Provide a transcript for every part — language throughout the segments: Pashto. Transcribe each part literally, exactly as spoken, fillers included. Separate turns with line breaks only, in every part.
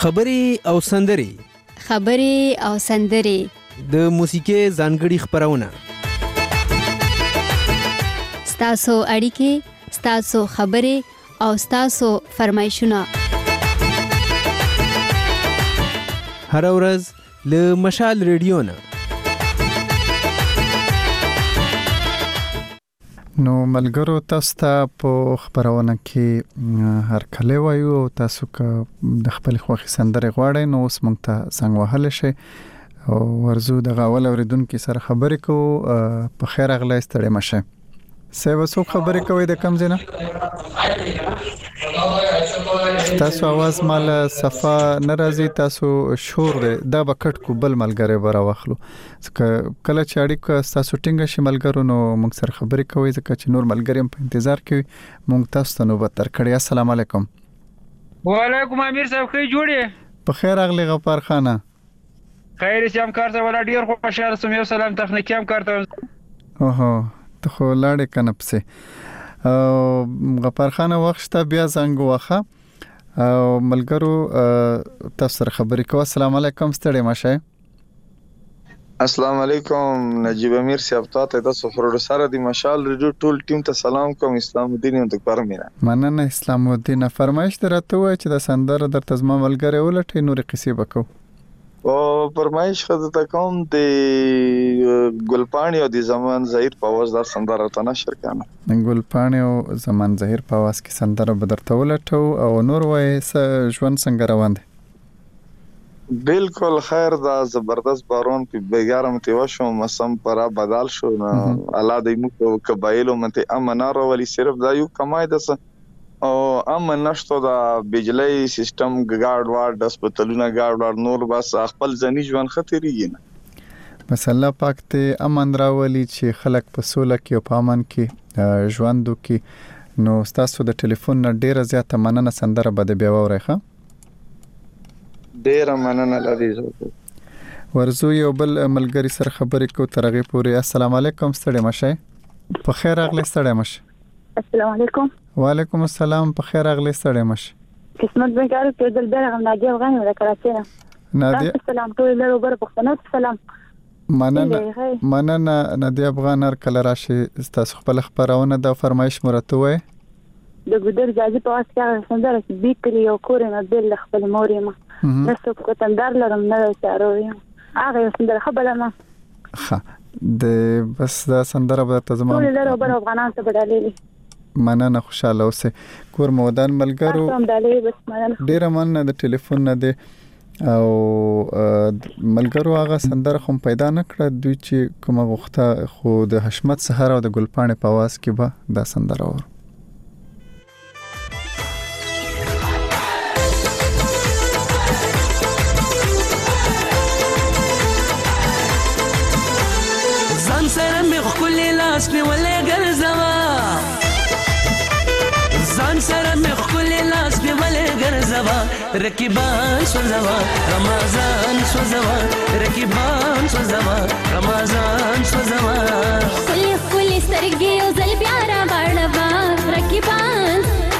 خبرې او سندرې
خبرې او سندرې
د موسیقي ځانګړي خبرونه
ستاسو اړیکې ستاسو خبرې او ستاسو فرمایشونه
هر ورځ له مشال ریډیو نه
نو ملګرو تاسو ته په خبرونه کې هر کله وایو تاسو که د خپل خوښي سندره غواړئ نو اوس مونږ ته څنګه وهل شي او ورزو د غاول اوریدونکو سره خبرې کوو په خیر اغلی ستړي مشه سیو څو خبرې کوي د کم زنه تاسو आवाज مال صفه ناراضي تاسو شور دی دا بکټ کو بل ملګری برا واخلو کله چې اړیکه تاسو ټینګ شي ملګرو نو موږ سره خبرې کوي ځکه چې نور ملګری په انتظار کوي موږ تاسو ته نو بتر کړی السلام علیکم
وعلیکم امیر صاحب خې جوړې
په خیر اغلی غفار خانه
خیر سم کارته ولا ډیر خو خوشاله سم یو سلام تخنیکی هم کارته
اوهو ته خو لاړې کنه پسې غفار خانه وخت بیا زنګ واخه او ملګرو تاسو سره خبرې کوم السلام علیکم ستړي مشه
السلام علیکم نجیب امیر صاحب ته تاسو پروډوسر دی مشال ریډیو ټول ټیم ته سلام کوم اسلام الدین ته پرمینه
مننه اسلام الدین فرمایش درته وای چې د سندره در تزما ملګری ولټې نور قصې وکاو
او فرمایش خدای ته کوم د ګلپانی او د زمان ظاهر په आवाज دا سندره ته نشر کانه
ګلپانی او زمان ظاهر په आवाज کې سندره بدرته ولټو او نور وای ژوند څنګه روان دي
بالکل خیر دا زبردست بارون په بیګارم ته وشو موسم پر بدل شو الله دې مو قبایلو منته امن راولي صرف دا یو کمای دس او امن نشته دا بجلی سیستم ګارډ وارد هسپتالونه ګارډ وارد نور بس خپل ځنی ژوند خطرېږي نه
بس الله پاک ته امن راولي چې خلک په سوله کې او په امن کې ژوند وکړي نو تاسو د ټلیفون نه ډیره زیاته مننه سندره بده بیا وره
ډیره مننه لذیذ
ورزو یو بل ملګری سره خبرې کو ترغه پوری السلام علیکم ستړي مشه په خیر اغلی ستړي مشه
السلام علیکم
وعلیکم السلام په خیر اغلی ستړي مشه
قسمت بګارو ته دل بیرغم نادیه افغاني ولا کراچۍ
نادیه
السلام ټول له وبره پښتنو سلام
مننه مننه نادیه افغان هر کله راشي تاسو خپل خبرونه د فرمایش مرته وای
د ګودر ځاځي په واسطه سندره بیکري او کورنه بل خپل موريما نسو کوتندار لرم نه چاروي هغه سندره خبره ما
ها د بس دا سندره به ته زموږ
ټول له وبره افغانان ته بدلېلي
مننه خوشاله اوسه کور مودان ملګرو ډیر مننه د ټلیفون نه دی او ملګرو هغه سندره خو پیدا نکړه دوی چې کوم وخته خو د حشمت سحر او د ګلپانې په आवाज کې به دا سندره ور
ځان سره مې خپل لاس په ولې ګرځوا ځان سره مې خپل لاس په ولې ګرځوا رکیبان سوزوا رمضان سوزوا رکیبان سوزوا رمضان سوزوا
خپل خپل سترګې او زل پیارا باړوا رکیبان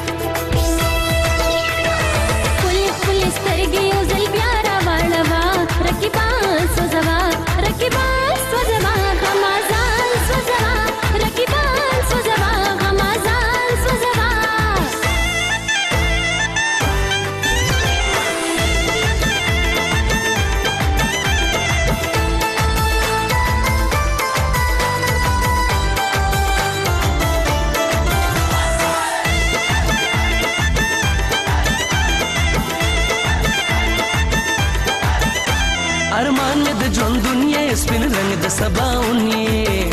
خپل خپل سترګې او زل پیارا باړوا رکیبان سوزوا رکیبان سوزوا رمضان سوزوا رکیبان سوزوا رمضان سوزوا
ارمان مې د ژوند دنیا سپین رنگ د سباونی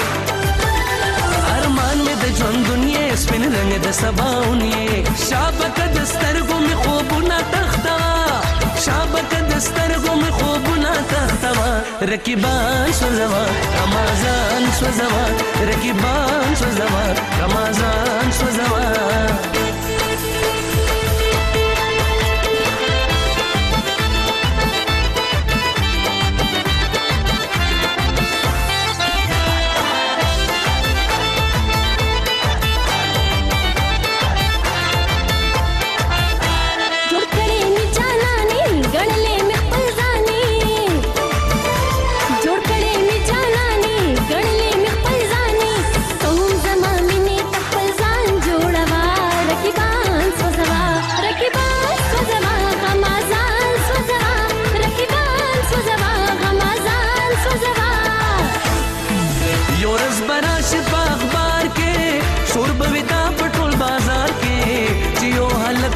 ارمان مې د ژوند دنیا سپین رنگ د سباونی شابک د سترګو مې خوبونه تختا شابک د سترګو مې خوبونه تختا رکیبان سوزوا رمضان سوزوا رکیبان سوزوا رمضان سوزوا
جوړ کړې می جانانې ګڼ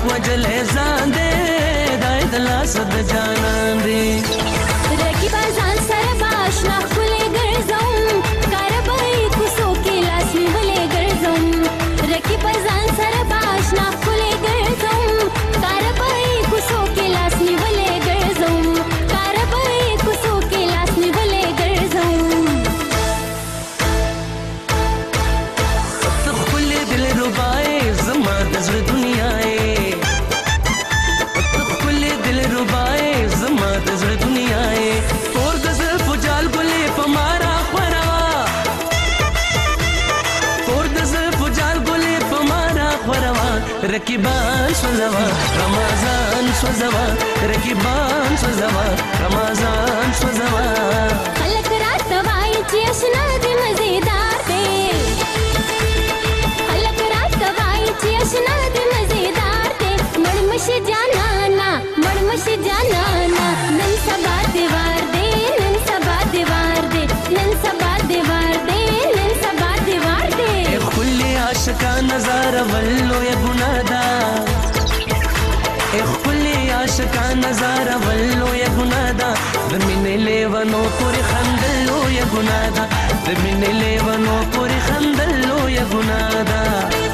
وجل ځان دې دای د لاس د جانان دې
رقیب ځان سره باشنا خولې ګرځم کاربای کوسو کې لاس نیولې ګرځم رقیب ځان سره باشنا خولې ګرځم کاربای کوسو کې لاس نیولې ګرځم کاربای کوسو کې لاس نیولې ګرځم
ته خپل دل ربای زما د زړه دنیا ای ته خپل دل ربای زما د زړه دنیا ای اور د زلف جال ګلې په مارا خوروا اور د زلف جال ګلې په مارا خوروا رقیبان سوزوا رمضان سوزوا رقیبان سوزوا رمضان سوزوا
خلک راته وایي چې اشنا دې مزیدار دی خلک راته وایي چې اشنا دې مزیدار دی مړمشي جانانا مړمشي جانانا نن سبا دیوار دی نن سبا دیوار دی نن سبا دیوار دی نن سبا دیوار دی
خلی عاشقا نظاره ولو یا ګنادا خلی عاشقا نظاره ولو یا ګنادا د مینې لیوانو پورې خندلو یا ګنادا د مینې لیوانو پورې خندلو یا ګنادا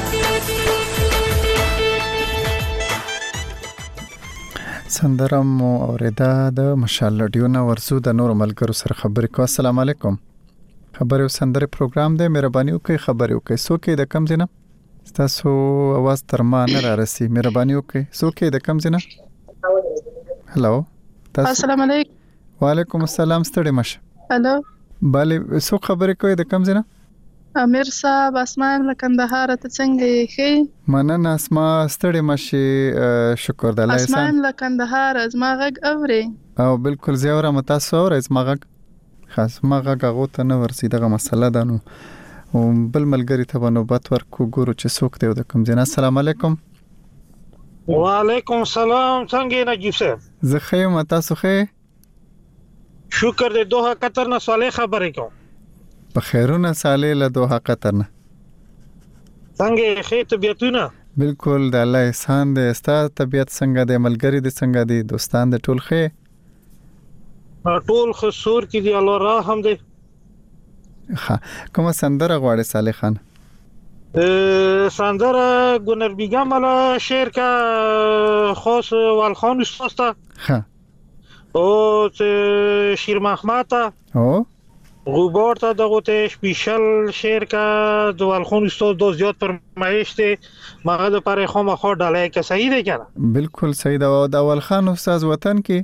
سندره مو اوریدا د مشال لډیونه ورسو د نور ملګرو سره خبرې کو. السلام علیکم. خبرې او سندره پروګرام دی. مهرباني وکړئ خبرې وکړئ. څوک د کم ځنه تاسو आवाज تر ما نه را رسي. مهرباني وکړئ. څوک د کم ځنه. هلو تاسو.
السلام علیکم.
وعلیکم السلام. ستړي مشه.
هلو
bale څوک خبرې کوي د کم ځنه.
امیر صاحب اسمان له کندهار ته څنګه یې خې
مننه اسما ستړي مشه. شکر د الله احسان.
اسمان له کندهار زما غږ اوري
او بالکل زیاوره متاسو اوري زما غږ خاص ما غږ غو ته نه ورسي دغه مسله ده نو او بل ملګری ته نوبت ورکو ګورو چې څوک دی د کم ځنه. السلام علیکم.
وعلیکم السلام. څنګه نجیب صاحب؟
زه ښه یم. تاسو ښه؟
شکر دې دوه قطر نه صالح خبرې کوم.
په خیرونه صالح له دوه قطر نه.
څنګه ښه طبيعتونه؟
بالکل د الله احسان دې. ستا طبيعت څنګه دی؟ ملګری دې څنګه دي؟ دوستان دې ټول ښه؟
ټول خسور کې دی الله رحم دې.
ها کومه سندره غواړي صالح خان؟
سندره ګونر بیګم والا شعر کا خاص والخان استاد تا.
ها
او شیر محمد تا.
او
غوبار تا دغه ته سپیشل شعر کا د والخان استاد دو زیات فرمایش ته ماغه د پاره خو مخه ډالای که صحیح دی کنه؟
بالکل صحیح دا. د والخان استاد وطن کې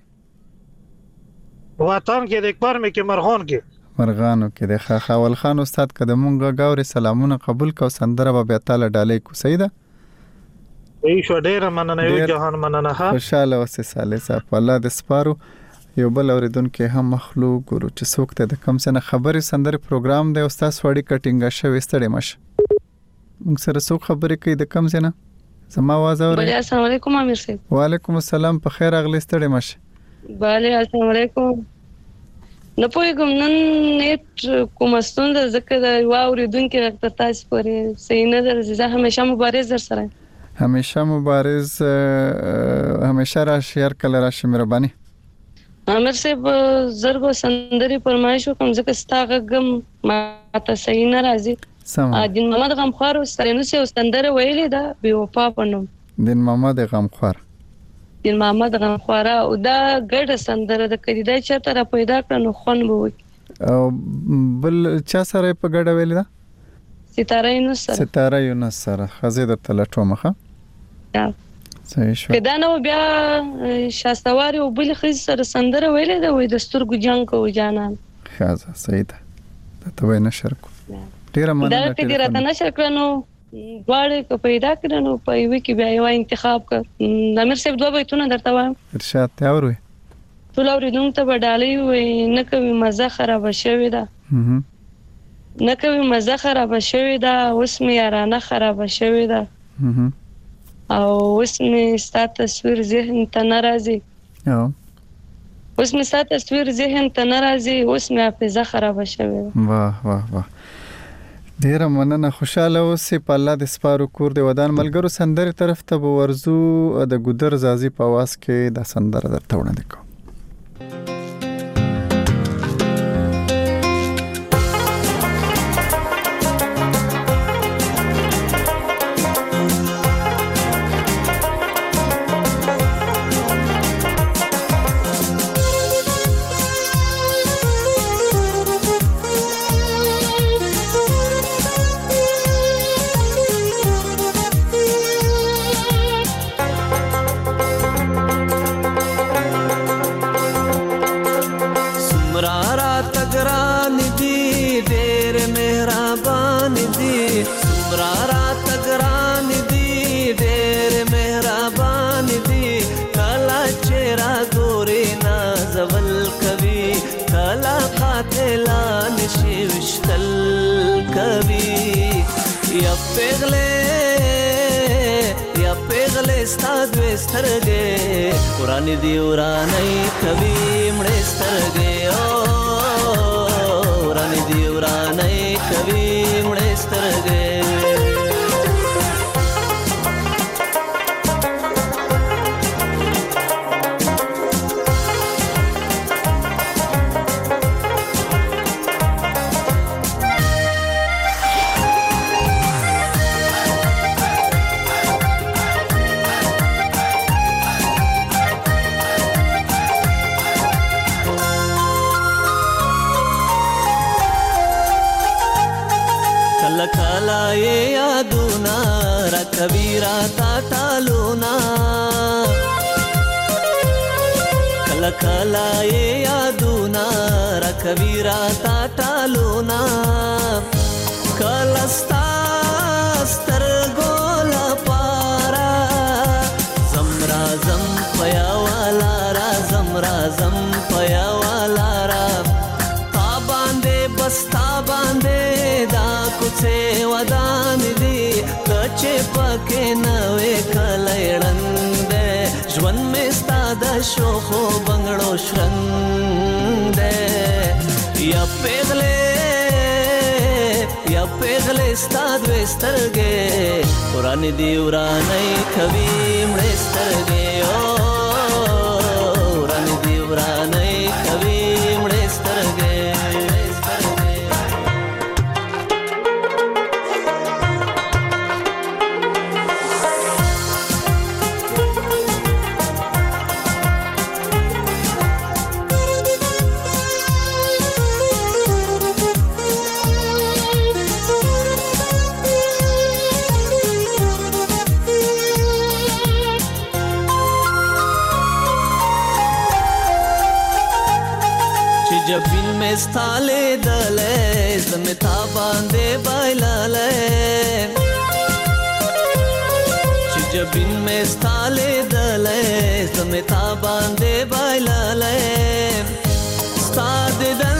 وطن کې د اکبر مې کې مرغان کې
مرغانو کې د خا والخان استاد قدمونګه گاوري سلامونه قبول کو. سندره به بیا تعالی ډالې کو. صحیح ده.
ای شو ډیر مننه یو جهان مننه. ها
خوشاله اوسه صالح صاحب. الله دې سپارو. یو بل اوریدونکو هم مخلوق ګورو چې څوک ته د کم څنګه خبرې سندره پروګرام دی. استاد سوړی کټینګه شوي ستړي مشه. موږ سره څوک خبرې کوي د کم څنګه؟ زما आवाज اوري؟
السلام علیکم امیر صاحب.
وعلیکم السلام. په خیر اغلی ستړي مشه.
bale السلام علیکم. نه پوهیږم نن نیټ کوم ستونزه ځکه د یو اوریدونکو راته تاسو پورې صحیح نه درځي. زه همیشه مبارز در سره
همیشه مبارز همیشه را شیر کله را مهرباني.
امیر صاحب زرګو سندري فرمایش وکم ځکه ستاغم ماته صحیح نه راځي.
سم
دین محمد غمخوار سره نو سه سندره ویلې ده بي وفا پنوم.
دین محمد غمخوار
دین محمد غمخوار او دا ګډه سندره د کړي دا چرته را پیدا کړنو خون بو.
او بل چا سره په ګډه ویلې ده؟
ستاره یونس سره.
ستاره یونس سره خزه د تلټو مخه.
یا
صحیح شو.
کدا نو بیا شاستواري او بل خز سره سندره ویلې ده وې د سترګو جنگ کو جانان.
خازه صحیح ده. ته وې نشر کو. ډیر مننه.
دا ته دې راته نشر کړنو غواړي که پیدا کړنو په یوه کې بیا یو انتخاب کړ. امیر صاحب دوه بیتونه درته وایم.
ارشاد ته اوري.
ټول اوریدونکو ته بدالي وي نه کوي مزه خراب شوی ده. نه کوي مزه خراب شوی ده. اوس مې یارانه خراب شوی ده. او اوس مې ستا تصویر ذهن ته ناراضي.
او
اوس مې ستا تصویر ذهن ته ناراضي. اوس مې حافظه خراب شوی ده.
واه واه واه. ډیر مننه. خوشاله اوسې په الله د سپارو کور د ودان ملګرو. سندره طرف ته به ورزو د ګودر زازي په आवाज کې د سندره درته وړاندې کوم.
ورانی دی ورانی کبھی مڑے سترگے او ورانی دی ورانی کبھی مڑے سترگے कबीरा ताता लूना कला कला ये यादूना रा कबीरा ताता लूना कलस्ता स्तर गोला पारा जमरा जम पया वाला रा जमरा जम पया वाला रा ता बांधे बस्ता बांधे दा कुछे वदान दी कचे पके नवे कलयड़ंदे ژوند में ستاد شوخو بنگړو شرنده یا پیغله یا پیغله ستاد وسترګه قران دی ورانه کوي مړ سترګه او قران دی ورانه کوي مړ سترګه जब बिन में स्थाले दले जमता बांधे बाइलाले जब बिन में स्थाले दले जमता बांधे बाइलाले स्ताद दल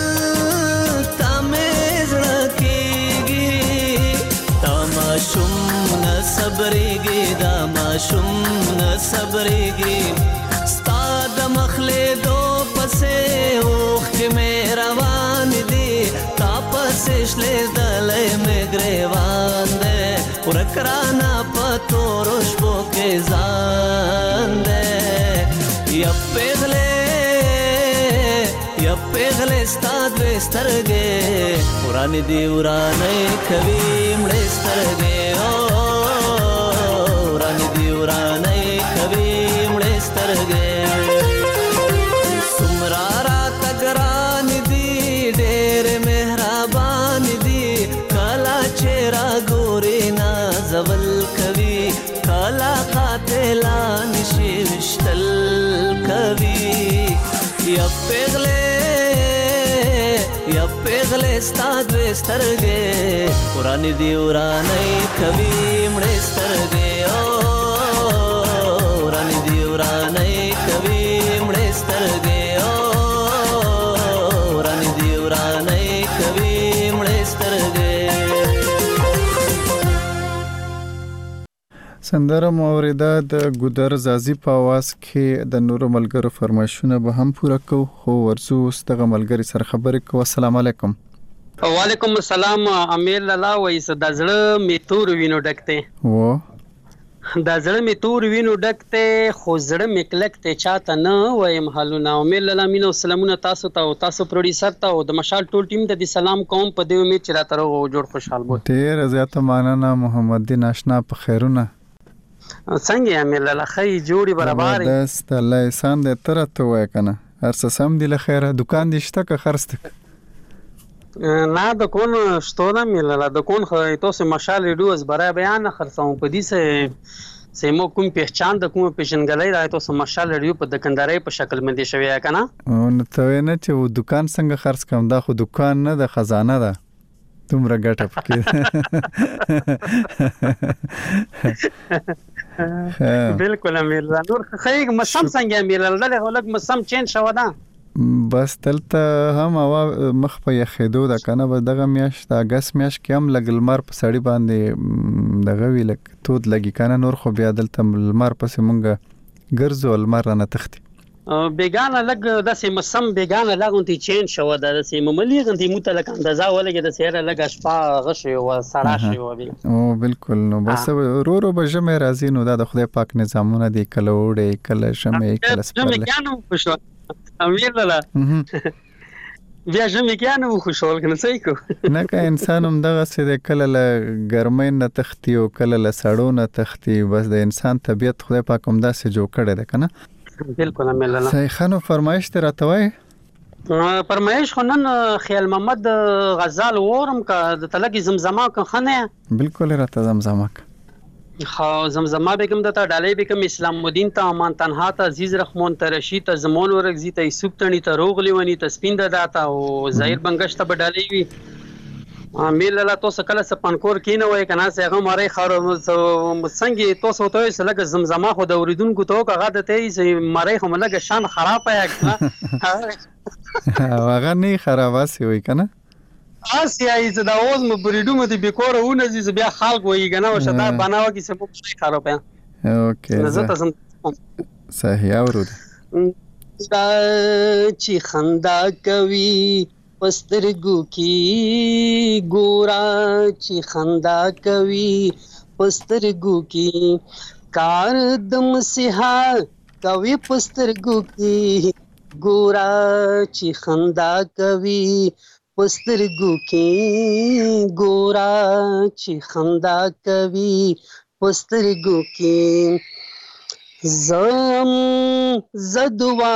तमेज रखेगी तमाशुम न सबरेगी दामाशुम न सबरेगी स्ताद मखले दो पसे ओख के में रवान दी तापसे शले दले में ग्रेवान दे उरकराना पतो रोशबो के जान दे या पेगले या पेगले स्ताद वेस्तरगे पुरानी दी उराने कभी मड़े स्तरगे ओ उरानी दी उराने कभी मड़े स्तरगे सुमरारा तगरान दी डेर मेहरबान दी काला चेहरा गोरे ना जवल कवि काला कातेला निशिष्टल कवि या पेगले या पेगले स्ताद वेस्तरगे पुरानी दी उराने कवि मड़े स्तरगे ओ उरानी दी उराने कवि मड़े स्तरगे ओ उरानी दी उराने कवि मड़े स्तरगे
سندره موریده د ګودر زازي په आवाज کې د نورو ملګرو فرمایشونه به هم پوره کو. خو ورزو اوس دغه ملګری سره خبرې کوو. السلام علیکم.
وعلیکم السلام. امیر لالا وایس د زړه می تور وینو ډکته
و
د زړه می تور وینو ډکته خو زړه می کلکته چاته نه وایم حالونه. امیر لالا مینو سلامونه تاسو ته او تاسو پروډوسر ته او د مشال ټول ټیم ته د سلام کوم په دې امید چې راته راغو جوړ خوشحال بو.
ډیر زیاته مننه محمد دین آشنا په خیرونه.
څنګه امیر لالا خی جوړي برابر
دست الله احسان دې تر ته وای کنه هر څه سم دی له خیره دکان دې شته که خرڅ
نه د کون شتونه ملله د کون خو تاسو مشال ریډیوز برای بیان خرڅوم په دې سه سیمو کوم پہچان د کوم پیژنګلای راځي تاسو مشال ریډیو په دکانداري په شکل باندې شوی کنه
نو ته نه چې دکان څنګه خرڅ کوم دا خو دکان نه د خزانه ده تومره ګټه پکې
بالکل امیر نور خیګ مسم څنګه امیر دلته ولګ مسم چین شو ده
بس دلته هم هوا مخ په یخېدو ده کنه به دغه میاشت د اگست میاشت کې هم لګ لمر په سړی باندې دغه وی لګ تود لګی کنه نور خو بیا دلته لمر پسې مونږ ګرځو لمر نه تختی
بیگانه لګ د سیم سم بیگانه لګونتي چین شو ده د سیم مليغنتي متلک اندازا ولګي د سیره لګ شپه غشي او سړا شي و
او بالکل نو بس رو رو به جمع راځي نو د خدای پاک نظامونه دی کله وړي کله شمه کله سپله امیر لالا بیا جمع کیانو خوشحال کنه صحیح کو نه که انسان هم دغه سره کله له ګرمۍ نه تختی او کله له سړو نه تختی بس د انسان طبيعت خدای پاک هم داسې جوړ کړی دی کنه
بالکل امیر لالا
صحیح خانو فرمایش ته راتوي
فرمایش خو نن خیال محمد غزال ورم کا د تلګي زمزمه خنه
بالکل راته زمزمه
خو زمزمه بیگم د تا ډالۍ بیگم اسلام الدین ته امان تنها ته عزیز رحمان ته رشید ته زمون ورغزی ته یوسف تنی ته روغلی ونی ته سپین د داتا او ظاهر بنگش ته ډالۍ وی امیر لالا تاسو کله سپنکور کینه وای کنه څنګه ماره خارو څنګه تاسو ته سلګ زمزمه خو د اوریدونکو ته هغه د ته ماره هم لګ شان خراب یا
هغه نه خراباسي وای کنه
آسیا ایز دا اوس مو بریډو مته بیکوره ونه زی بیا خلق وای کنه او شدا بناو کی سبب شي خراب یا
اوکي
زه تاسو
صحیح اورود
دا چې خندا کوي پسترګو کی ګورا چې خندا کوي پسترګو کی کار دم سها کوي پسترګو کی ګورا چې خندا کوي پسترګو کې ګورا چې خندا کوي پسترګو کې زم زدوا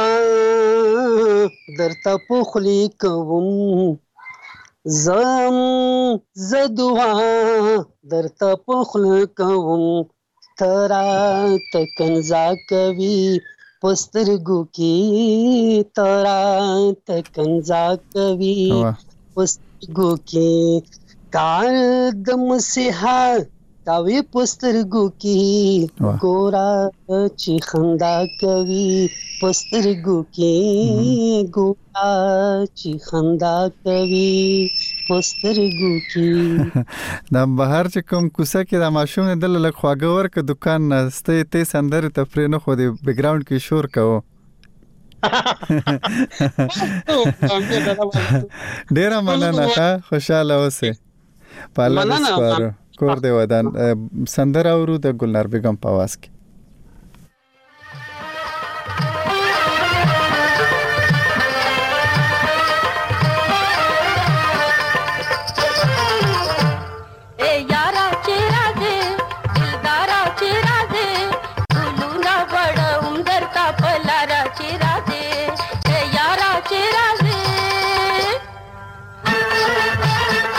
درته پخلی کوم زم زدوا درته پخلی کوم ترا تکنزا کوي پسترګو کې ترا تکنزا کوي پسترګو کې کار دم سها کوي پسترګو کې ګورا چې خندا کوي پسترګو کې ګورا چې خندا کوي پسترګو کې
دا بهر چې کوم کوسه کې د ماشوم دل لک خواګه ورک دکان نسته ته سندره تفرینه خو دی بیک گراوند کې شور کوو ډیر مننه خوشاله اوسه پاله سپارو کور دی ودان سندره اورو د ګلنار بیگم په आवाज کې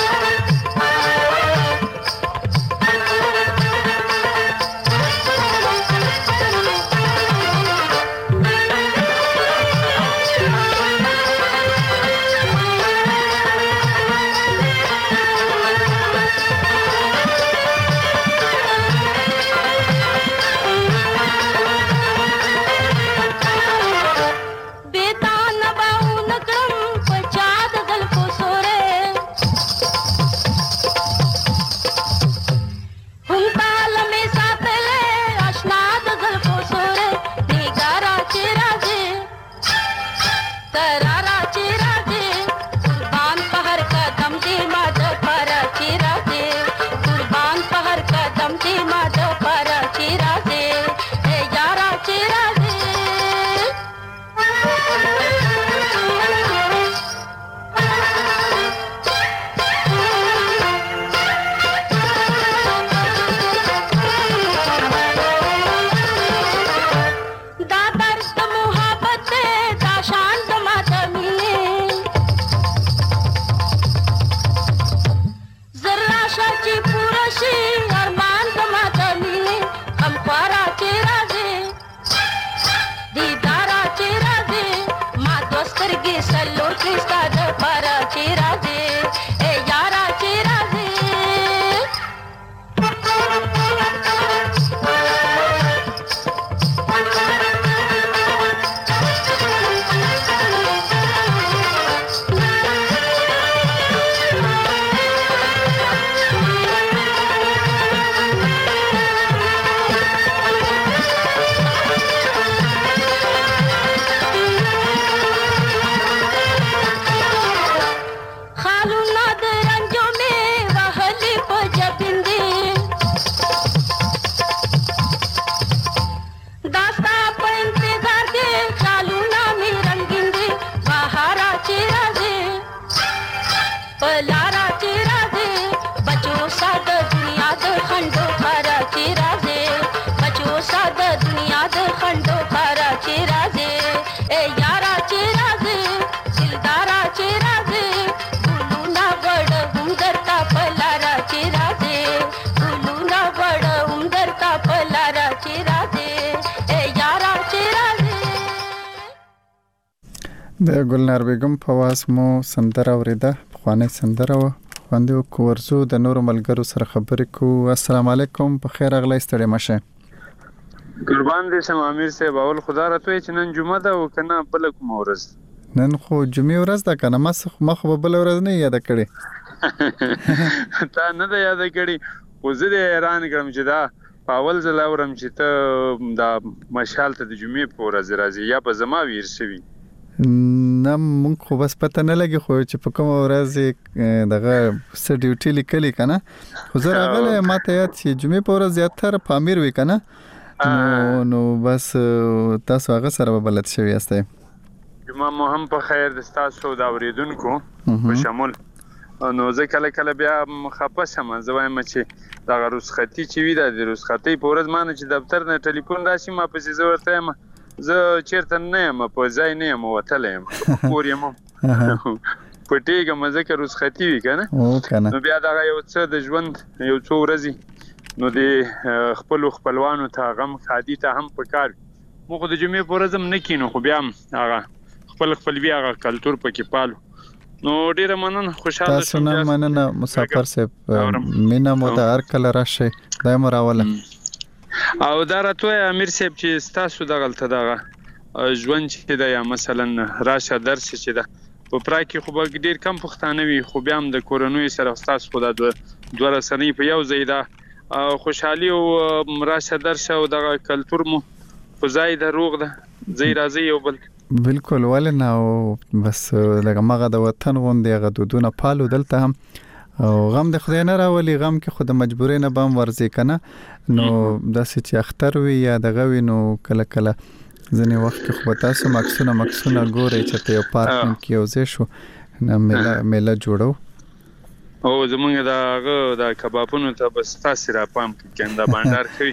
Thank you.
سترګې سلور کې ستا دپاره چې راځې ای یاره چې راځې
د ګلنار بیگم په واس مو سندره اوریده خوانه سندره و باندې کورزو د نور ملګرو سره خبرې کو. السلام علیکم په خیر اغلی ستړي مشه.
قربان دې شم امیر صاحب اول خدا راته چې نن جمعه ده او کنه بل کوم ورځ
نن خو جمعه ورځ ده کنه ما خو بل ورځ نه یاد کړې
تا نه ده یاد کړې خو زه دې حیران کړم چې دا اول ځل اورم چې ته دا مشال ته د جمعې په ورځ راځي یا په زما ویر شوی
نه مونږ خو بس پته نه لګي خو چې په کوم ورځ دغه س ډیوټي لیکلي کنه خو زه راغله ماته یاد چې جمعې په ورځ زیاتره پامیر وی کنه نو نو بس تاسو هغه سره بلد شوی یاست.
جمعه مو هم په خیر د تاسو دا اوریدونکو په شمول نو زه کله کله بیا مخاپه شم زه وایم چې دا رخصتي چې وی د رخصتي په ورځ مانه چې دفتر نه ټلیفون راشي ما په زه ورته یم زه چیرته نه یم په ځای نه یم وتل یم کور یم پټیګه مزه کې رخصتي وی کنه نو بیا دا یو څه د ژوند یو څو ورځې نو د خپل خپلوانو ته غم خادي ته هم پکار مو خو د جمعې په ورځ نه کینو خو بیا هغه خپل خپل بیا هغه کلچر پکې پالو نو ډیره مننه خوشاله
تاسو نه مننه مسافر صاحب مینا مو د هر کله راشه دایم راوله
او دا راته امیر صاحب چې تاسو د غلطه دغه ژوند چې دا یا مثلا راشه درس چې دا په پرای کې خو به ډیر کم پښتانه وي خو بیا هم د کورونوي سره تاسو خو دا دوه رسنۍ په یو ځای دا خوشحالي او راشه درشه او دغه کلچر مو په ځای د روغ ده ځای راځي یو بل
بالکل ولنه او بس لکه مغه د وطن غوندې هغه دودونه پالو دلته هم او غم د خدای نه راولي غم کې خود مجبورې نه بم ورځي کنه نو داسې چې اختر وي یا دغه وي نو کله کله ځنې وخت کې خو تاسو مکسونه مکسونه ګوري چې ته یو پارک کې یو ځای شو نه میله میله جوړو
او زمونږ دا هغه د کبابونو ته بس تاسو را پام کې دا بانډار کوي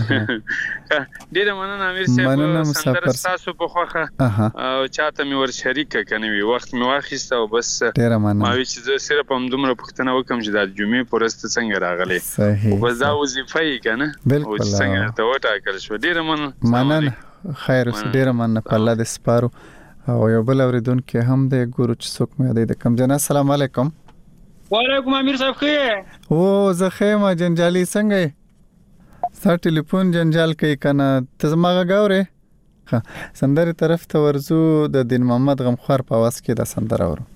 ډیره مننه امیر صاحب سندر تاسو په خوخه او چاته می ور شریک کنه وی وخت می واخیسته او بس
ډیره مننه
ما وی چې زه صرف هم دومره پښتنه وکم چې د جمعې پرست څنګه راغلی او بس دا وظیفه یې کنه او څنګه ته وټاکل شو ډیره مننه
مننه خیر اوس ډیره مننه په الله دې سپارو او یو بل اوریدونکو هم د ګورو چې څوک مې د کم جنا السلام علیکم
وعلیکم امیر صاحب خیر
او زه خیمه جنجالي څنګه ستا ټلیفون جنجال کوي کنه ته زما غاورې سندره طرف ته ورزو د دین محمد غمخوار په واس کې د سندره ورو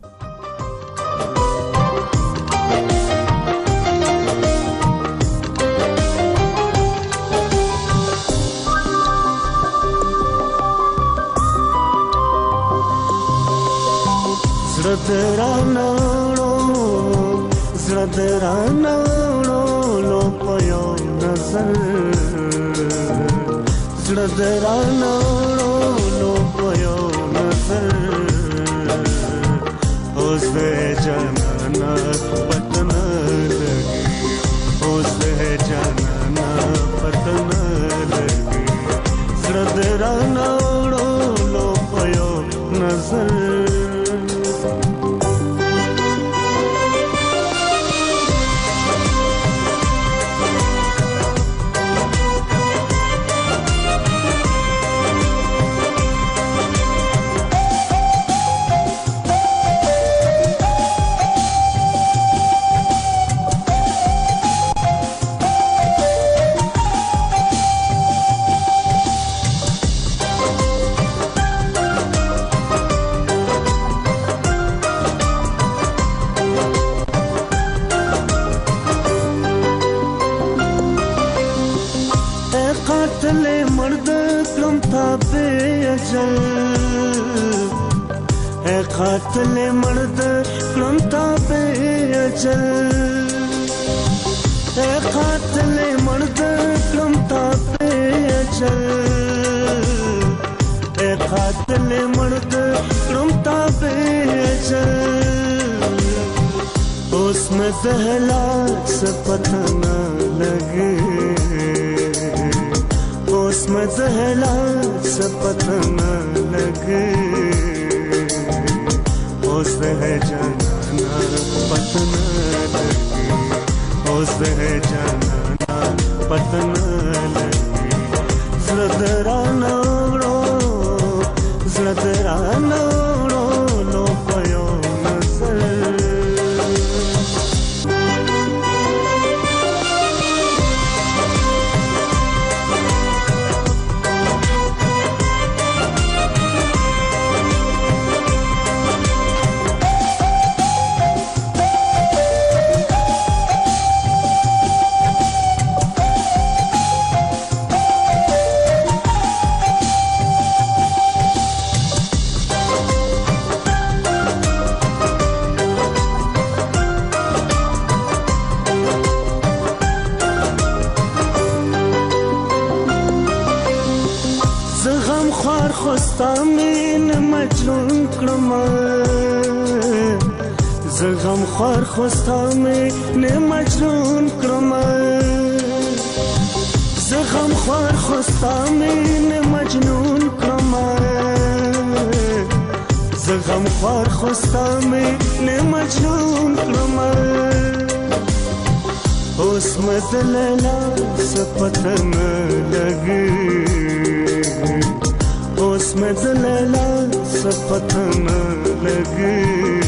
زړه زړه لو پيو نظر زړه درانه لو پيو نظر اوس جانانا پتن لګي اوس جانانا پتن لګي زړه درانه لو پيو نظر ताबे अजल ए कातिल मर्द कलम ताबे अजल ए कातिल मर्द कलम ताबे अजल ए कातिल मर्द कलम ताबे अजल उसमें दहला से पता न लगे उसमें दहला से पता न लगे उससे है जाना पता न लगे उससे है जाना पता न लगे ज़रा नौरो ज़रा नौरो लो पयो नज़र خستامین مجنون کړم زغم خور خستامین مجنون کړم زغم خور خستامین مجنون کړم زغم خور خستامین مجنون کړم اوس مدللا سپتن لګي उसमें दलैला से पता न लगे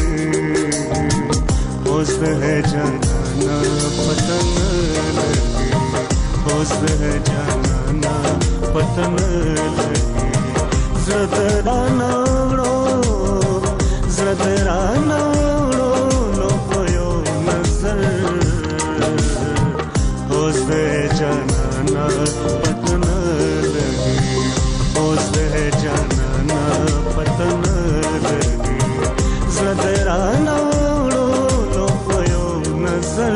उससे है जाना पता न लगे उससे है जाना पता न लगे ज़रा नौरो ज़रा नौरो लो पयो नज़र उससे जाना पता न लगे उससे जाना पता न लगे ज़रा नौरो लो पयो नज़र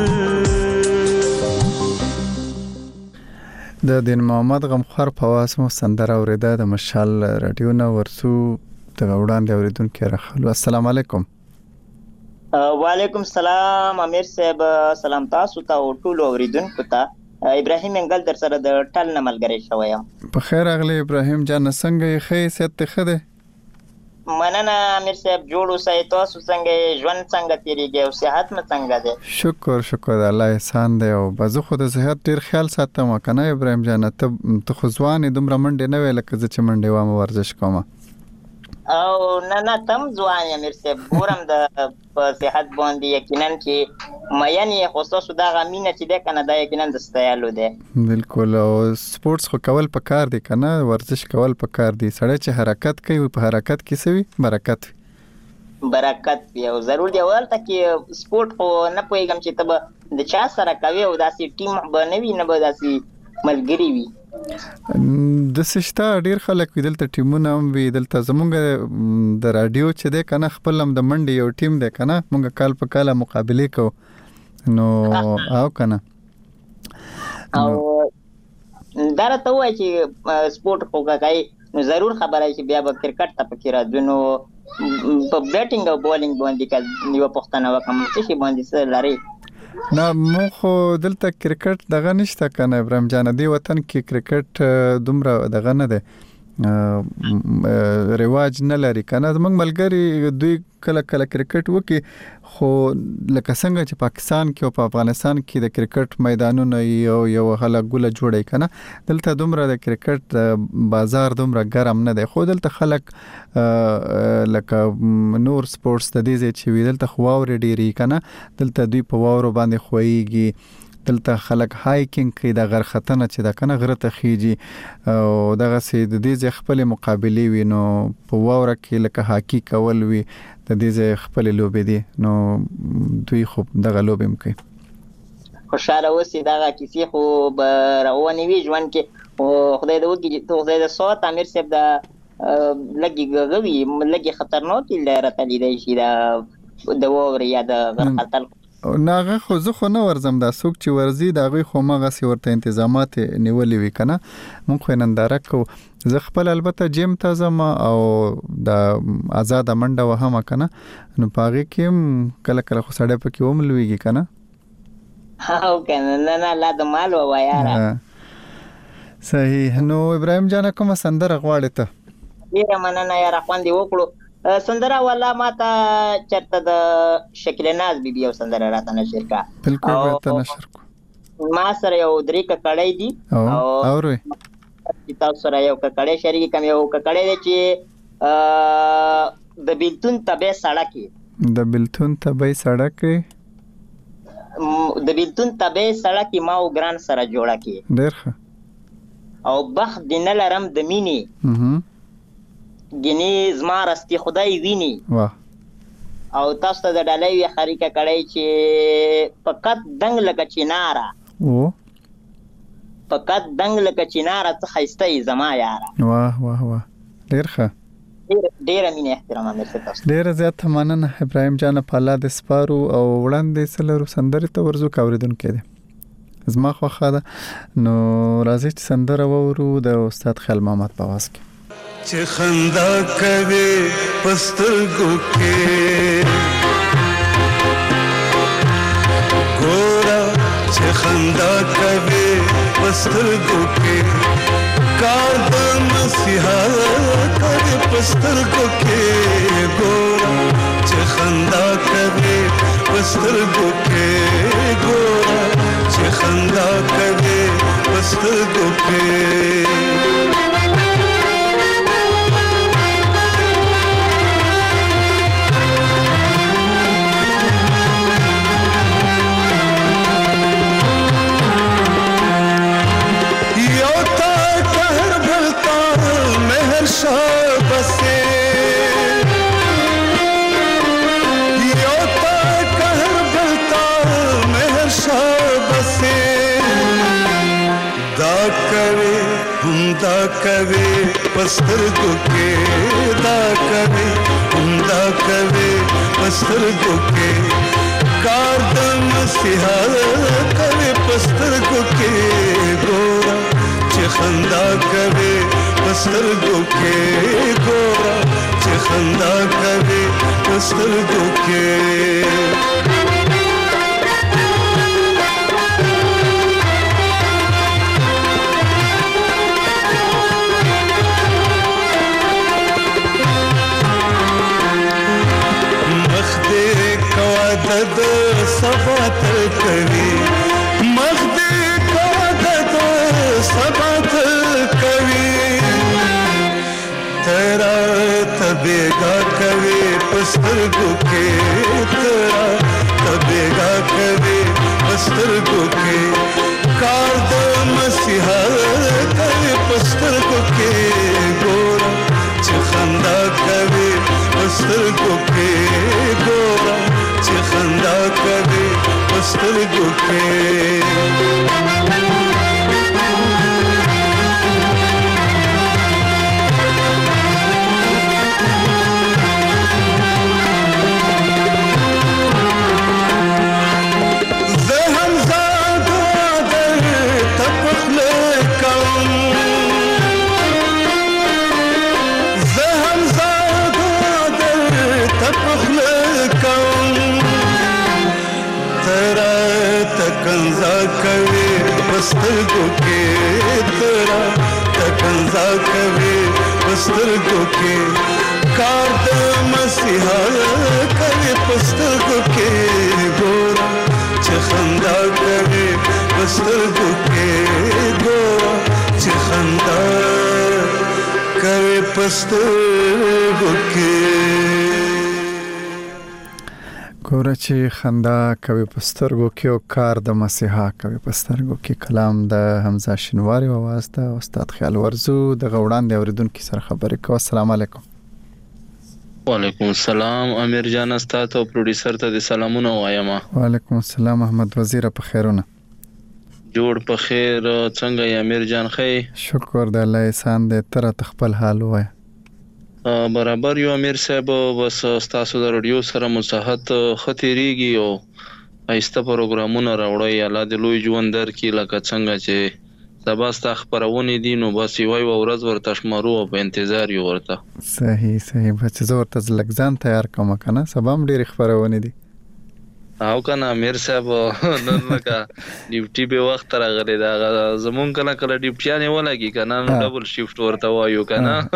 د دین محمد غمخوار په واس مو سندره اوریده د مشال رادیو نه ورسو د وړاندې اوریدونکو راخلو. السلام علیکم.
وعلیکم السلام امیر صاحب، سلام تاسو ته او ټول اوریدونکو ته. ابراهیم انګل در سره د ټل نه ملګری شوم.
په خیر اغلی ابراهیم جان، څنګه یې؟ ښه صحت ته ښه دی؟
مننه امیر صاحب، جوړ اوسئ. تاسو څنګه یې؟ ژوند څنګه تیریږي او صحت مو څنګه دی؟
شکر شکر د الله احسان دی. او زه خو د صحت ډیر خیال ساتم کنه ابراهیم جان. ته ته خو ځوان دومره منډې نه وې لکه زه چې منډې وام ورزش کوم.
او نه نه تم ځوان امیر صاحب، ګورم د صحت باندې یقینا چې مېن یې خصوصا دا غمینه چې ده کنه دا یقینا د ستایلو ده.
بالکل. او سپورتس خو کول پکار دی کنه، ورزش کول پکار دی. سړی چې حرکت کوي په حرکت کې سوي برکت
برکت وي او ضرور دی. ولته کې سپورت خو نه پوهیږم چې ته د چا سره کوي او داسې ټیم به نه وي نه به داسې ملګری وي.
د سشتا ډیر خلک دلته ټیمونه هم وی. دلته زمونږ د رادیو چې ده کنه خپل هم د منډي یو ټیم ده کنه، مونږ کال په کال مقابله کو نو او کنه
او درته وای چې سپورت خو کوي نو ضرور خبره چې بیا به کرکټ ته پکې راځو. نو په بیټینګ او بولینګ باندې کله یو پښتنه وکم چې شي باندې سره لري.
نه مو خو دلته کرکټ دغه نشته کنه ابراهیم جان. دی وطن کې کرکټ دومره دغه نه ده، رواج نه لري کنه. زمونږ ملګری دوی کله کله کرکټ وکي، خو لکه څنګه چې پاکستان کې او په افغانستان کې د کرکټ میدانونه یو یو هله ګوله جوړي کنه، دلته دومره د کرکټ بازار دومره ګرم نه دی. خو دلته خلک لکه نور سپورتس د دې چې وی دلته خواوري ډيري کنه، دلته دوی په واورو باندې خوېږي. دلته خلک هایکینګ کوي، د غرختنه چې د کنه غره ته خيږي او دغه سي د دې خپل مقابله وینو په واوره کې لکه هاکی کول وي، د دې خپل لوبې دي. نو دوی خو دغه لوبې هم کوي.
خوشاله اوسې دغه کیسې خو به روانې وي ژوند کې. او خدای دې وکړي چې خدای دې صوت امیر صاحب دا لګي غوي لګي خطرناک لرته لیدای شي دا د ووري یا د خطر
ناغه خو زه خو نه ورزم دا څوک چې ورزي دا غي خو مغه سي ورته تنظیمات نیولې وی کنه مونږ خو ننداره کو زه خپل البته جیم ته زم او د آزاد منډه وهمه کنه نو پاغي کې کله کله خو سړی پکې وملويږي کنه
او کنه نه نه لا د مال و یاره
صحیح. نو ابراهيم جان کوم سندره غواړې ته؟
ډیره مننه یاره خوندې وکړو سندره والا ماته چرته د شکل ناز بي بي او سندره راته نشر کا
بالکل راته نشر کو
ما سره یو درې ککړې دي
او اوري
تاسو سره یو ککړې شریک کوم یو ککړې دي چې د بیلتون تبه سړکی
د بیلتون تبه سړکی
د بیلتون تبه سړکی ما او ګران سره جوړه کی
ډېر
او بخت دینه لرم د مینې
اها
ګنی زما رستي خدای ویني
واه
او تاسو ته د ډالۍ خریکه کړی چې فقط دنګ لکه چینارا
او
فقط دنګ لکه چینارا ته خيسته زما یاره
واه واه واه ډیر ښه
ډیر مینه احترام مې ستاسو
ډیر زیات مننه ابراهيم جان په الله د سپارو او وړاندې سلرو سندري ته ورزو کاوریدونکو دي زما خو خاله نو راځي چې سندره وورو د استاد خیال محمد په واس کې
چې خندا کوي پسترګو کې ګورا چې خندا کوي پسترګو کې کار د مسیحا کوي پسترګو کې ګورا چې خندا کوي پسترګو کې ګورا چې خندا کوي پسترګو کې دا کوي پسترګو کې دا کوي دا کوي پسترګو کې کار د مسیحا کوي پسترګو کې ګورا چې خندا کوي پسترګو کې ګورا چې خندا کوي پسترګو کې د صفات کوي مخدي کو د صفات کوي تیرا تبېګا کوي پسترګو کې تیرا تبېګا کوي پسترګو کې کار د مسیحا کوي پسترګو کې ګورا چې خندا کوي پسترګو کې ګورا چې خندا کوي پسترګو کې پسترګو کې ترا تکنزا کوي پسترګو کې کار د مسیحا کوي پسترګو کې ګورا چې خندا کوي پسترګو کې ګورا چې خندا کوي پسترګو کې
ګوره چې خندا کوي پسترګو کې او کار د مسیحا کوي پسترګو کې کلام د حمزه شینواری او आवाज د استاد خیال ورزو د غوړان د اوریدونکو سره خبرې کوي. السلام علیکم.
وعلیکم السلام امیر جان استاد او پروډوسر ته د سلامونه وایم.
وعلیکم السلام احمد وزیر په خیرونه.
جوړ په خیر څنګه یې امیر جان خې
شکر د الله احسان دې تر تخپل حال وای
برابر یو امیر صاحب بس تاسو د رادیو سره مصاحت خطرېږي او ایسته پروګرامونه راوړی الله دې لوی ژوند درکړي لکه څنګه چې سبا ستا خبرونه دي نو بس یو ورځ ورته شمارو او په انتظار یو ورته
صحیح صحیح بچ زه ورته لګځان تیار کوم کنه سبا هم ډېر خبرونه دي
او کنه امیر صاحب نن لکه ډیوټي به وخت راغلی دا زمون کله کله ډیوټیانه ولګي کنه ډبل شیفټ ورته وایو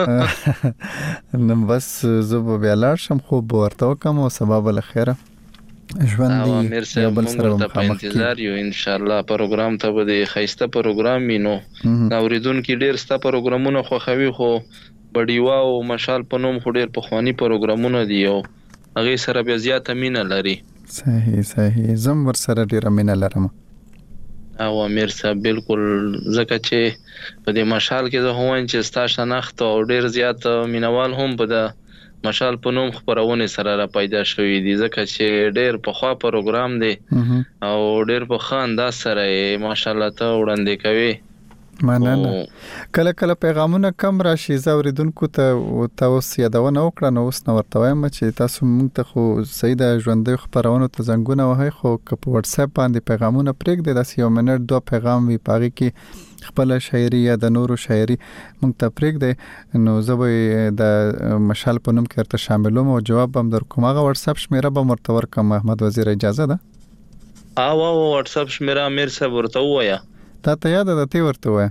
کنه
نن بس زه به لاړ شم خو ورته کوم او سبب له خیره ژوند دی
امیر صاحب موږ په انتظار یو ان شاء الله پروګرام ته به خیسته پروګرام وینو اوریدونکو ډیر ستا پروګرامونه خو خوي خو بډیوا او مشال په نوم خو ډیر په خواني پروګرامونه دی او هغه سره بیا زیاته مینه لري
صحیح صحیح زم ور سره ډیر مینه لرم
او امیر صاحب بالکل زکه چې په دې مشال کې زه هوم چې ستا شناخت او ډیر زیات مینوال هم په د مشال په نوم خبرونه سره را پیدا شوې دي ځکه چې ډېر په خوا پروګرام دی او ډېر په خانداس سره ماشاءالله ته وړاندې کوي
مننه کله کله پیغامونه کم راشي زوریدونکو ته تاسو یادونه وکړه نو اوس نو ورته وایم چې تاسو موږ ته خو سیده ژوندۍ خبرونه ته زنګونه وهي خو په واتس اپ باندې پیغامونه پرېږدي د یو منټ دوه پیغام وی پاره کې خپل شاعري یا د نورو شاعري موږ ته پرېږدي نو زه به د مشال په نوم کې ورته شاملوم او جواب هم در کوم هغه واتس اپ شمیره به مرتور کوم احمد وزیر اجازه ده
او او واتس اپ شمیره امیر صاحب ورته وایا
تا ته یاد ده تی ورته وایا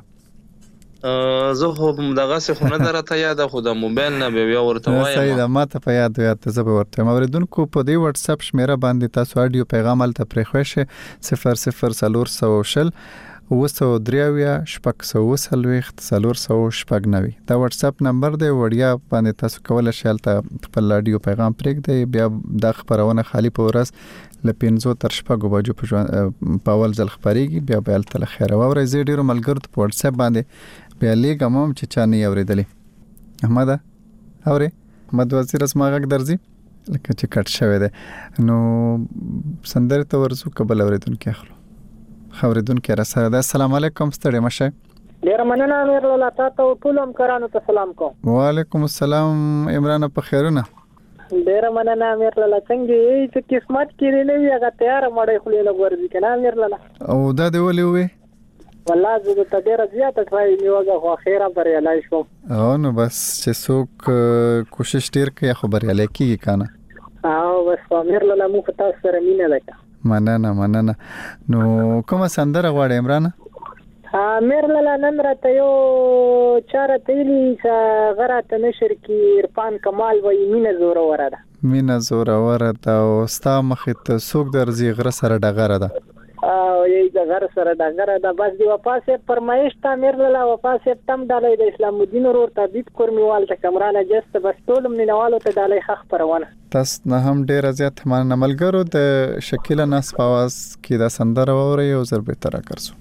زه خو دغه څه خو نه درته یاد خو د موبایل نه به ورته وایم
صحیح ده ماته په یاد یاد ته زه به ورته اوریدونکو په دې واتس اپ شمیره باندې تاسو اډیو پیغام الته پرې خوښه صفر صفر صفر صفر شل وسو دریاویا شپږ سو وسلويخت څلور سو شپږ نوي دا واتس اپ نمبر دی وړیا باندې تاسو کولای شئ ته خپل اډیو پیغام پرېږدئ بیا د خبرونه خالی په ورځ ل پنځو تر شپږو بجو په اول ځل خبريږي بیا بیا تل خیر او ورځ ډیرو ملګرو په واتس اپ باندې بیا لګم هم چې چانه اوریدلې احمد اوري احمد وزیر اسما غږ درځي لکه چې کټ شوی دی نو سندره ته ورسو قبل اوریدونکو اخلو خوریدون کې را سره ده السلام علیکم ستړي مشه
ډیر مننه امیر الله تاسو ټول هم کرانو ته سلام کوم
وعلیکم السلام عمران په خیرونه
ډیر مننه امیر الله څنګه یې چې قسمت کې نه وی هغه تیار مړې خلې لګورځي کنه امیر الله
او دا دی ولې وې
والله زه ته ډیر زیاته ټرای نیوګه خو خیره بریالای شوم
او نو بس چې څوک کوشش ډیر کوي خو بریالای کیږي کنه
او بس امیر الله مو په تاسو سره مینه ده
مننه مننه نو کومه سندره غواړې عمران
امیر لاله نن راته یو چاره تیلی چې غراته نشر کې عرفان کمال وای مینه زوره وره ده
مینه زوره وره ده او ستا مخې ته څوک درځي غره سره ډغره ده
او یی د غره سره ډغره ده بس دی واپس فرمایش ته امیر لاله واپس تم ډالې د اسلام الدین ورور تابید کورمیوال ته کمرانه جست بس ټول مینوالو ته ډالې خخ پرونه
تاسو نه هم ډیر زیات مننه ملګرو د شکیله ناس پاواز کې د سندره ووري او زر به تر کړسو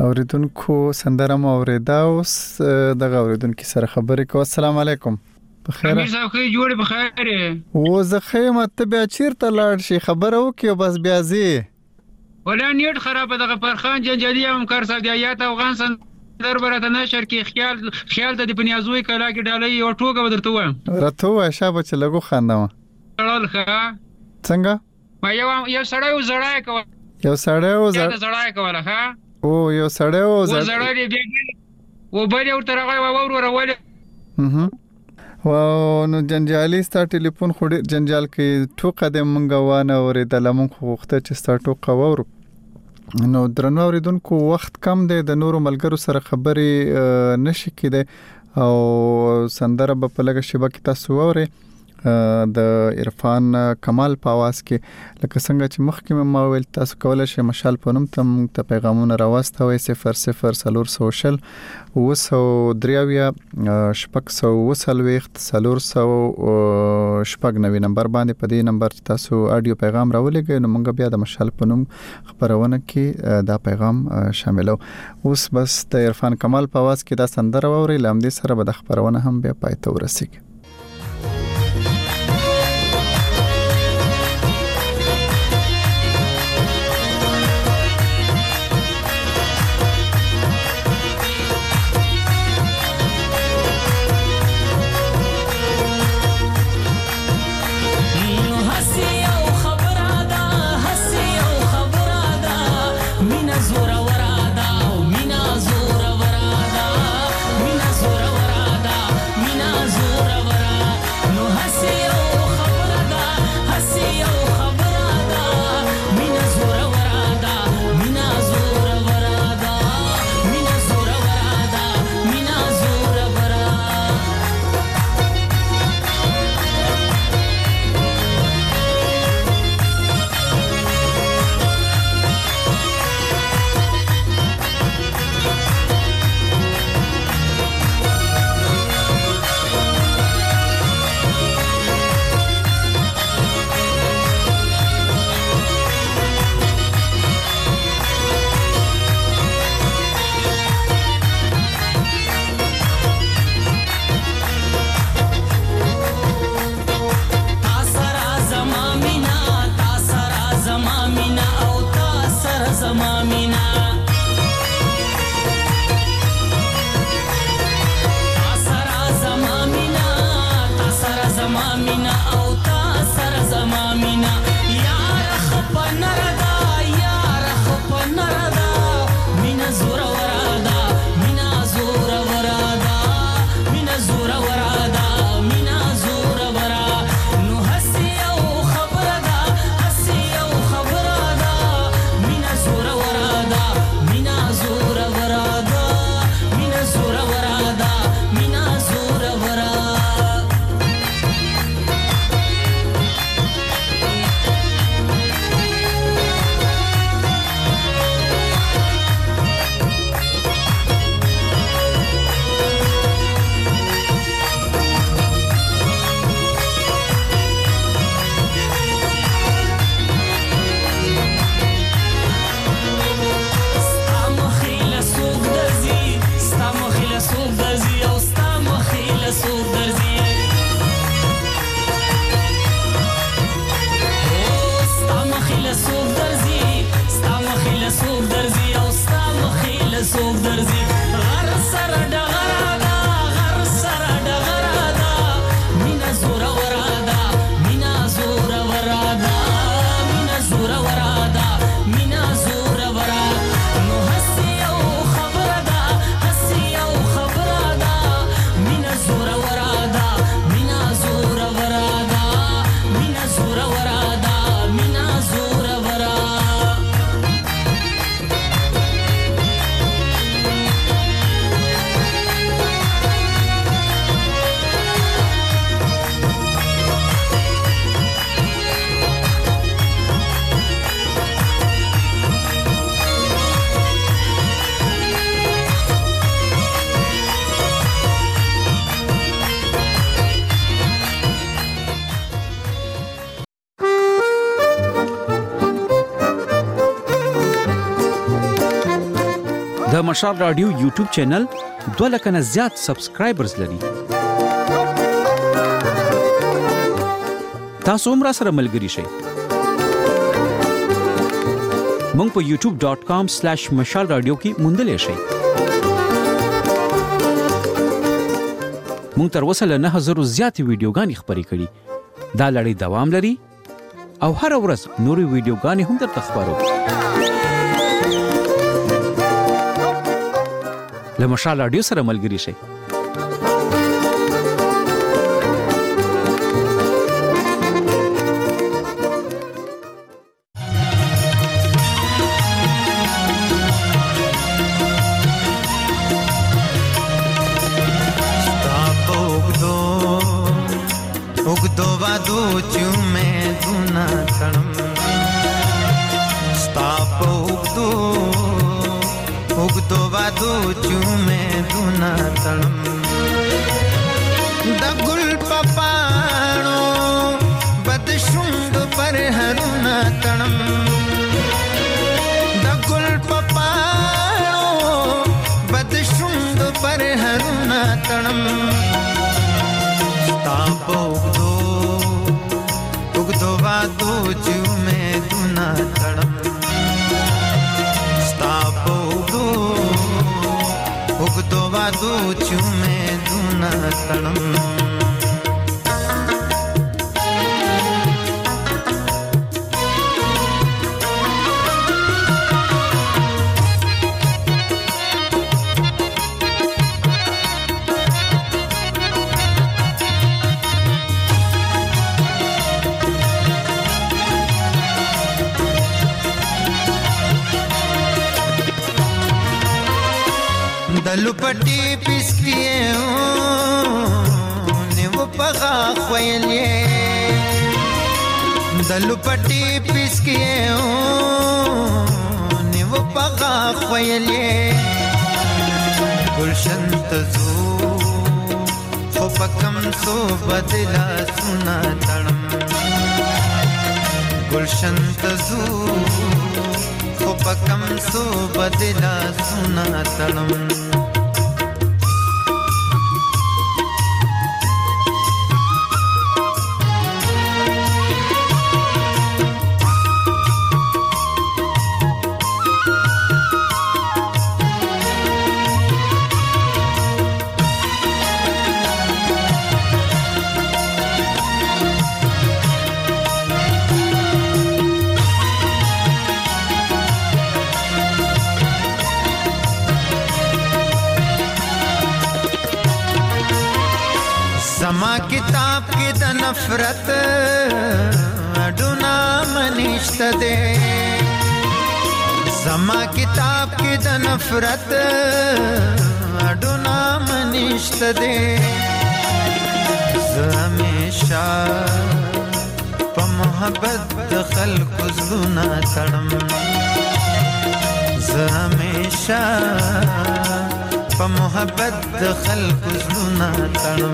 اوریدونکو سندره مو اوریدا اوس دغه اوریدونکو سره خبرې کوم. السلام علیکم. بخیر.
امیر صاحب خې جوړې بخیر.
و زه خې مته بیا چیرته لاړ شي خبره وکي بس بیا زی
ولا نیټ خراب دغه پرخان جنجالي هم کار ساده یات افغان سن دربره نشر کې خیال خیال د پنیازوي کلا کې ډالۍ او ټوګه بدرته وایم
راته وای شابه چې لګو خاندم
ټول ښه
څنګه
ما یو یو سړی و زړای کو
یو سړی و
زړای کوله ها
او یو سړی و
زړای دی و بل یو ترغه و ورور ول
و نو جنجالي ستا ټلیفون خو جنجال کې ټوکه د مونږ وانه ورې د لمون خو وخت چې ستا ټوکه وورو نو درنو اوریدونکو وخت کم دی د نورو ملګرو سره خبرې نشي کېده او سندره په پلګه شبا کې تاسو وره د عرفان کمال په आवाज کې لکه څنګه چې مخکې ما ویل تاسو کولای شئ مشال په نوم ته پیغامونه راوستوي صفر صفر سلور سوشل وسو دریاویا شپږ سو وسلويخت سلور سو شپږ نوي نمبر باندې په دې نمبر تاسو اډیو پیغام راولېږئ نو موږ بیا د مشال په نوم خبرونه کې دا پیغام شاملو. اوس بس د عرفان کمال په आवाज کې دا سندره ووري لامدې سره به د خبرونه هم بیا پای ته ورسیږي.
د مشال رادیو یوټیوب چینل دوه لکه نه زیات سبسکرایبرز لري. تاسو هم راسره ملګري شئ. مونږ په یوټیوب ډاٹ کام سلیش مشال رادیو کې موندلی شئ. مونږ تر اوسه له نه زره زیاتې ویډیوګانې خپرې کړي. دا لړۍ دوام لري او هر ورځ نورې ویډیوګانې هم درته خپرو. له مشال رادیو سره ملګري شئ.
दलुपटी पिसकिए ने वो पगा ख्वैलिए दलुपटी पिसकिए ने वो पगा ख्वैलिए गुलशन तजू खो पकम सो बदला सुना तड़म गुलशन तजू खो पकम सो बदला सुना तड़म समा किताब की द नफरत अडुना मनिश्त दे समा किताब की द नफरत अडुना मनिश्त दे हमेशा प मोहब्बत खल्क जुना तड़म हमेशा प मोहब्बत खल्क जुना तड़म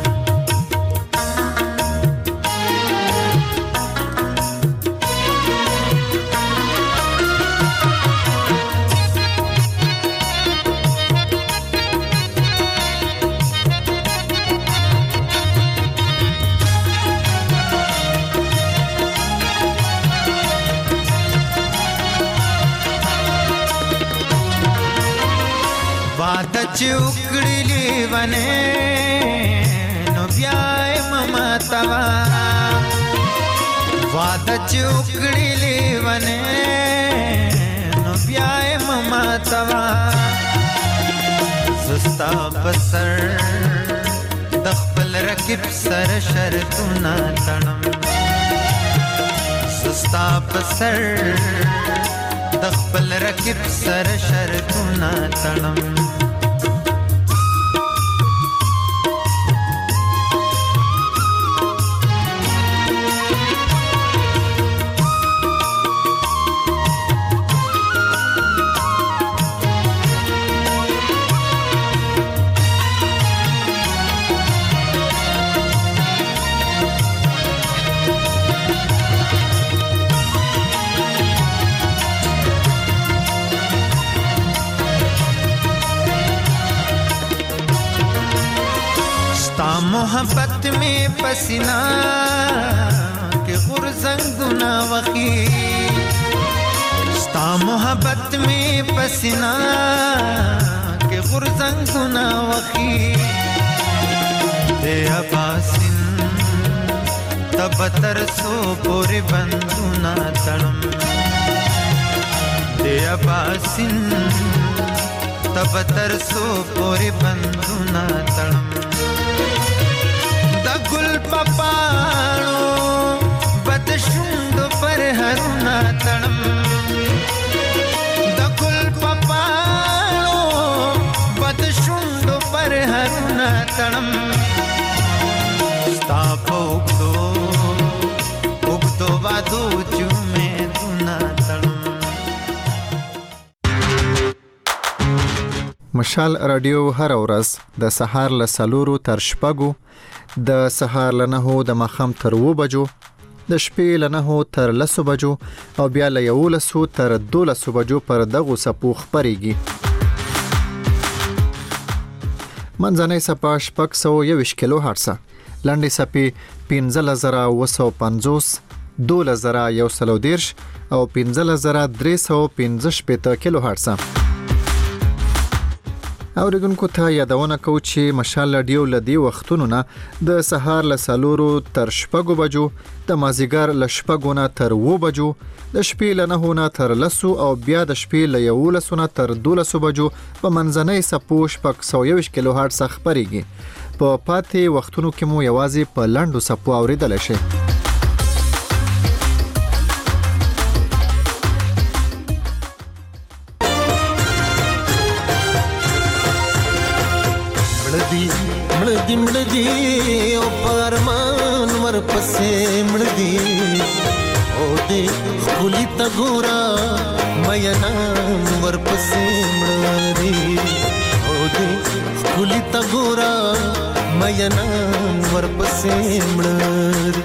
चुकड़ी वने नो ब्याय ममा तवा वाद चुकड़ी वने नो ब्याय ममा तवा सुस्ता बसर दखपल रकिब सर शरतुना तणम सुस्ता बसर दखपल रकिब सर शरतुना तणम मोहब्बत में पसीना के गुरजंगुना वखी स्ता मोहब्बत में पसीना के गुरजंगुना वखी दे अबासिन तब तरसो पूरे बंदुना तड़म दे अबासिन तब तरसो पूरे बंदुना तड़म द गुल पपाणो बदशुंड पर हरुना तड़म द गुल पपाणो बदशुंड पर हरुना तड़म तापो उगदो उगदो वादो जुमे दुना तड़म।
مشال رادیو هر ورځ د سهار له سلورو تر شپږو، د سهار له نهو د ماښام تر اوو بجو، د شپې له نهو تر لسو بجو او بیا له یولسو تر دولسو بجو پر دغو څپو خپرېږي. منځنۍ څپه شپږ سوه یوویشت کیلو هرټزه، لنډې څپې پنځلس زره اوه سوه پنځوس، دولس زره یو سل او دېرش او پنځلس زره درې سوه پنځه شپېته کیلو هرټزه. اوریدونکو ته یادونه کوو چې مشال رادیو له دې وختونو نه د سهار له څلورو تر شپږو بجو، د مازدیګر له شپږو نه تر اوو بجو، د شپې له نهو نه تر لسو او بیا د شپې له یولسو نه تر دولسو بجو په منځنۍ څپو شپږ سوه یوویشت کیلو هرټزه خپرېږي. په پاتې وختونو کې مو یوازې په لنډو څپو اوریدلی شئ.
مړدي مړدي او پرمان ور پسې مړدي او دې خولي تا ګورا مې نام ور پسې مړدي او دې خولي تا ګورا مې نام ور پسې مړدي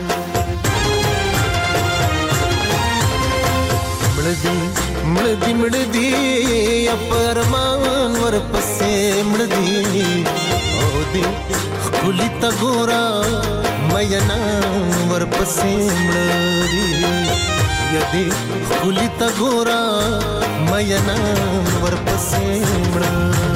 مړدي مړدي مړدي او پرمان ور پسې مړدي خلی تا ګورا مې نام ور پسې مړدي یدي خلی تا ګورا مې نام ور پسې مړدي.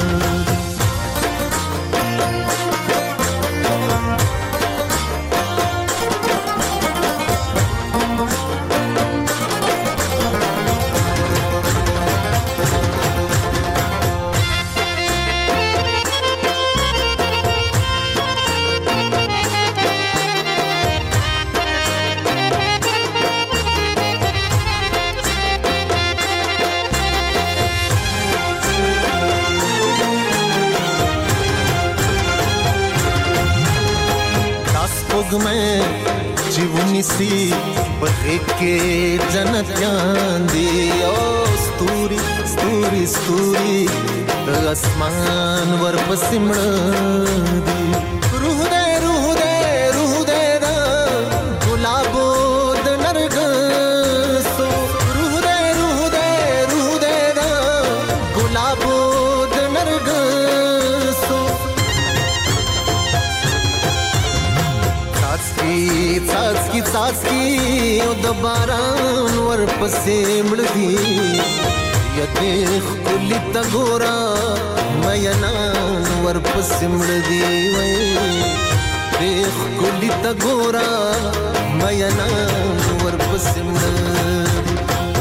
में जीवनी सी बहे के जनत्यान दी ओ स्तूरी स्तूरी स्तूरी आसमान वर पसिमड़ दी रूह दे रूह दे रूह दे दा गुलाबो द नरगसो रूह दे रूह दे रूह दे दा गुलाबो द नरगसो सासकी सासकी ओ द बारान वर पसे मड़दी यदे खुली त गोरा मयना वर पसे मड़दी वे देख खुली त गोरा मयना वर पसे मड़दी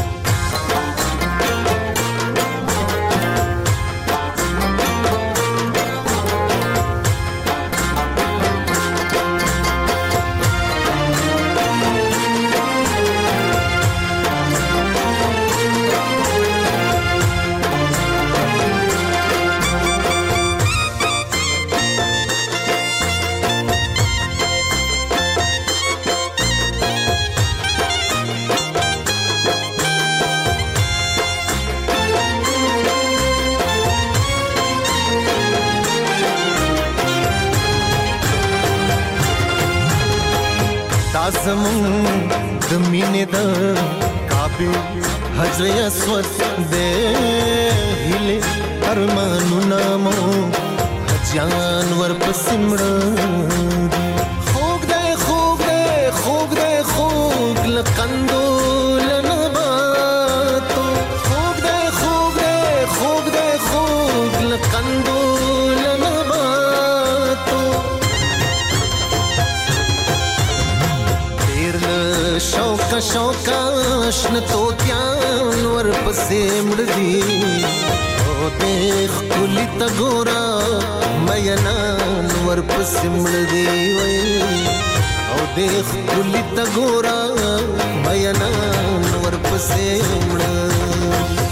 زمون د مینې د کعبه حجر اسود دې هله ارمانو نامو حجان ور پسمړ په شوق شوق شن توتیان ور پسې مړ دي او دیخ کلی تا ګورا مینان ور پسې مړ دي وای او دیخ کلی تا ګورا مینان ور پسې مړ